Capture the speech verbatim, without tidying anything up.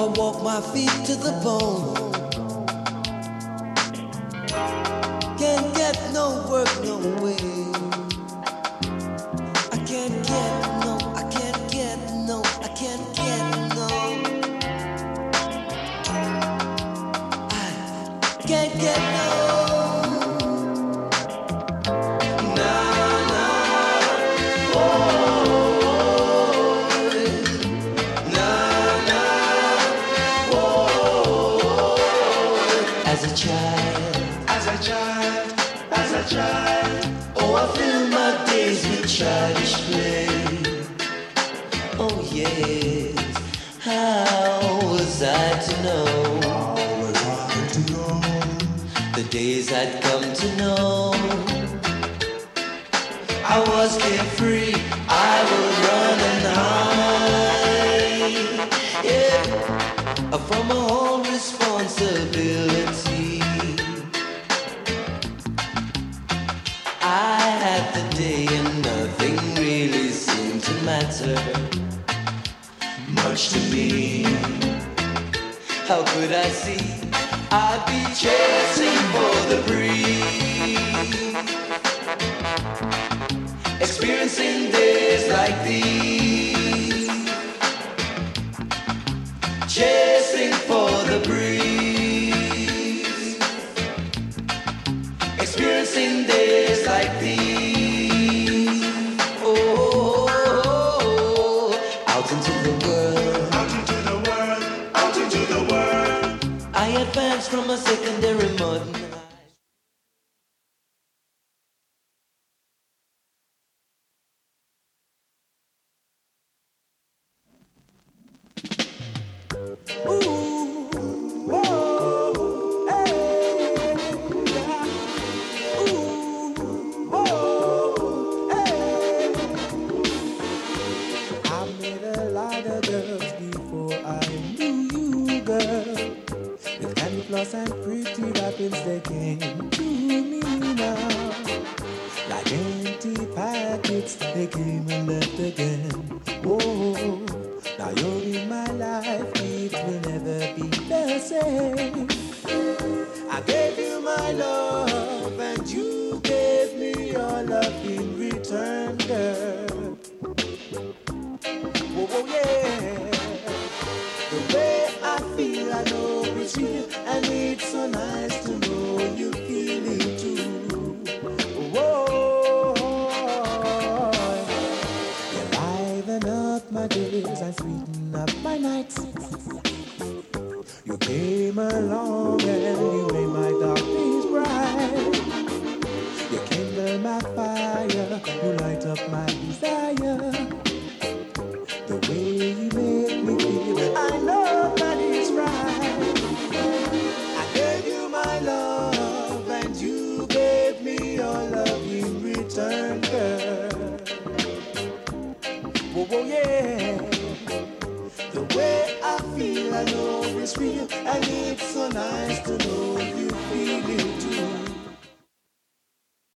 I walk my feet to the bone. Can't get no work, no way. I can't get no, I can't get no, I can't get no. I can't get no. Oh, I fill my days with childish play. Oh yes, how was I to know? How was I to know? The days I'd come to know. I was carefree, I would run and hide, yeah, from a whole responsibility. Much to me. How could I see? I'd be chasing for the breeze, experiencing days like these, chasing for the breeze, experiencing days like these. Advance from a secondary mud. The way I feel, I know it's real, and it's so nice to know